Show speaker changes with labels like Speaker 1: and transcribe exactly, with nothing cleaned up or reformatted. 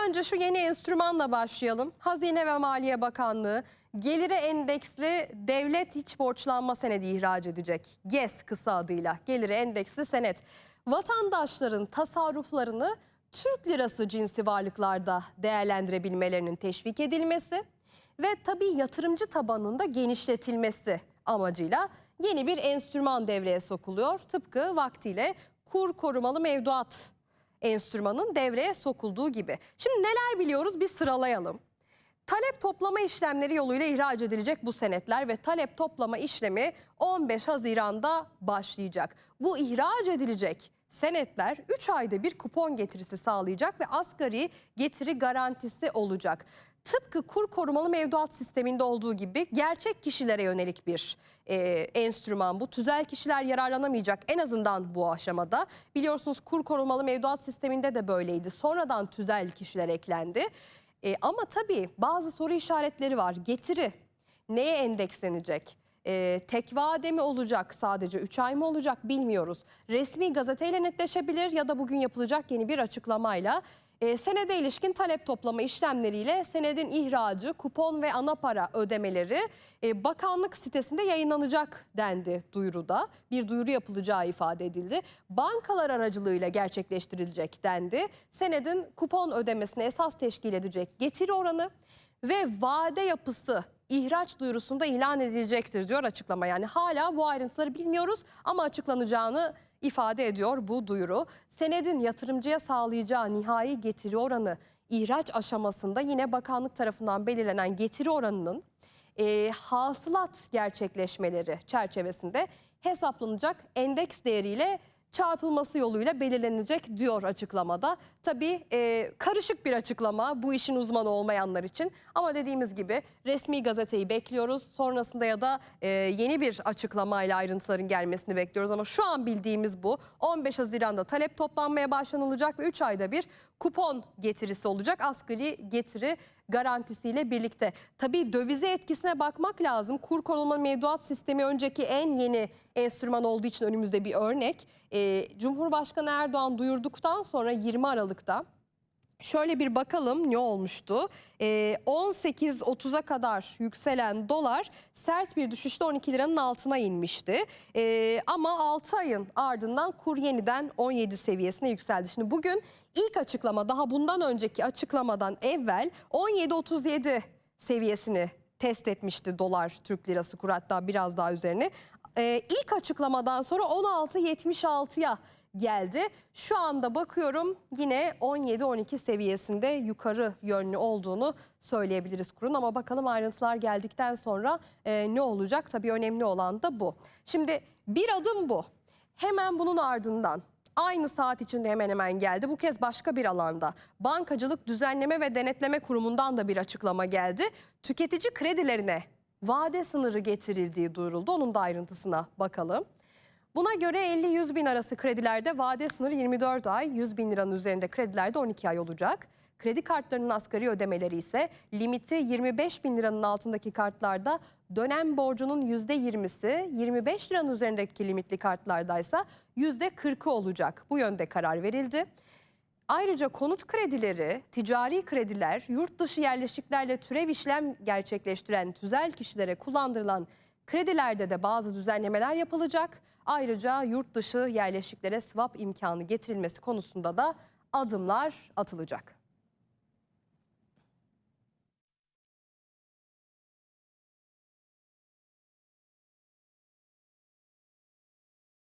Speaker 1: Önce şu yeni enstrümanla başlayalım. Hazine ve Maliye Bakanlığı gelire endeksli devlet iç borçlanma senedi ihraç edecek. GES kısa adıyla gelire endeksli senet. Vatandaşların tasarruflarını Türk lirası cinsi varlıklarda değerlendirebilmelerinin teşvik edilmesi ve tabii yatırımcı tabanında genişletilmesi amacıyla yeni bir enstrüman devreye sokuluyor. Tıpkı vaktiyle kur korumalı mevduat enstrümanın devreye sokulduğu gibi. Şimdi neler biliyoruz bir sıralayalım. Talep toplama işlemleri yoluyla ihraç edilecek bu senetler ve talep toplama işlemi on beş Haziran'da başlayacak. Bu ihraç edilecek senetler üç ayda bir kupon getirisi sağlayacak ve asgari getiri garantisi olacak. Tıpkı kur korumalı mevduat sisteminde olduğu gibi gerçek kişilere yönelik bir e, enstrüman bu. Tüzel kişiler yararlanamayacak en azından bu aşamada. Biliyorsunuz kur korumalı mevduat sisteminde de böyleydi. Sonradan tüzel kişiler eklendi. E, ama tabii bazı soru işaretleri var. Getiri neye endekslenecek? E, tek vade mi olacak, sadece üç ay mı olacak bilmiyoruz. Resmi gazeteyle netleşebilir ya da bugün yapılacak yeni bir açıklamayla. E, senede ilişkin talep toplama işlemleriyle senedin ihracı, kupon ve ana para ödemeleri e, bakanlık sitesinde yayınlanacak dendi duyuruda. Bir duyuru yapılacağı ifade edildi. Bankalar aracılığıyla gerçekleştirilecek dendi. Senedin kupon ödemesine esas teşkil edecek getiri oranı ve vade yapısı ihraç duyurusunda ilan edilecektir diyor açıklama. Yani hala bu ayrıntıları bilmiyoruz ama açıklanacağını ifade ediyor bu duyuru. Senedin yatırımcıya sağlayacağı nihai getiri oranı ihraç aşamasında yine bakanlık tarafından belirlenen getiri oranının e, hasılat gerçekleşmeleri çerçevesinde hesaplanacak endeks değeriyle çarpılması yoluyla belirlenecek diyor açıklamada. Tabii e, karışık bir açıklama bu işin uzmanı olmayanlar için ama dediğimiz gibi resmi gazeteyi bekliyoruz. Sonrasında ya da e, yeni bir açıklamayla ayrıntıların gelmesini bekliyoruz ama şu an bildiğimiz bu. on beş Haziran'da talep toplanmaya başlanılacak ve üç ayda bir kupon getirisi olacak. Asgari getiri garantisiyle birlikte. Tabii dövize etkisine bakmak lazım. Kur korumalı mevduat sistemi önceki en yeni enstrüman olduğu için önümüzde bir örnek. Ee, Cumhurbaşkanı Erdoğan duyurduktan sonra yirmi Aralık'ta şöyle bir bakalım ne olmuştu? Ee, on sekiz otuza kadar yükselen dolar sert bir düşüşle on iki liranın altına inmişti. Ee, ama altı ayın ardından kur yeniden on yedi seviyesine yükseldi. Şimdi bugün ilk açıklama, daha bundan önceki açıklamadan evvel on yedi otuz yedi seviyesini test etmişti dolar Türk lirası kur, hatta biraz daha üzerine. Ee, ilk açıklamadan sonra on altı yetmiş altıya geldi. Şu anda bakıyorum yine on yedi on iki seviyesinde yukarı yönlü olduğunu söyleyebiliriz kurun. Ama bakalım ayrıntılar geldikten sonra e, ne olacak? Tabii önemli olan da bu. Şimdi bir adım bu. Hemen bunun ardından aynı saat içinde hemen hemen geldi. Bu kez başka bir alanda. Bankacılık Düzenleme ve Denetleme Kurumu'ndan da bir açıklama geldi. Tüketici kredilerine vade sınırı getirildiği duyuruldu. Onun da ayrıntısına bakalım. Buna göre elli yüz bin arası kredilerde vade sınırı yirmi dört ay, yüz bin liranın üzerinde kredilerde on iki ay olacak. Kredi kartlarının asgari ödemeleri ise limiti yirmi beş bin liranın altındaki kartlarda dönem borcunun yüzde yirmisi, yirmi beş liranın üzerindeki limitli kartlardaysa yüzde kırkı olacak. Bu yönde karar verildi. Ayrıca konut kredileri, ticari krediler, yurt dışı yerleşiklerle türev işlem gerçekleştiren tüzel kişilere kullandırılan kredilerde de bazı düzenlemeler yapılacak. Ayrıca yurt dışı yerleşiklere swap imkanı getirilmesi konusunda da adımlar atılacak.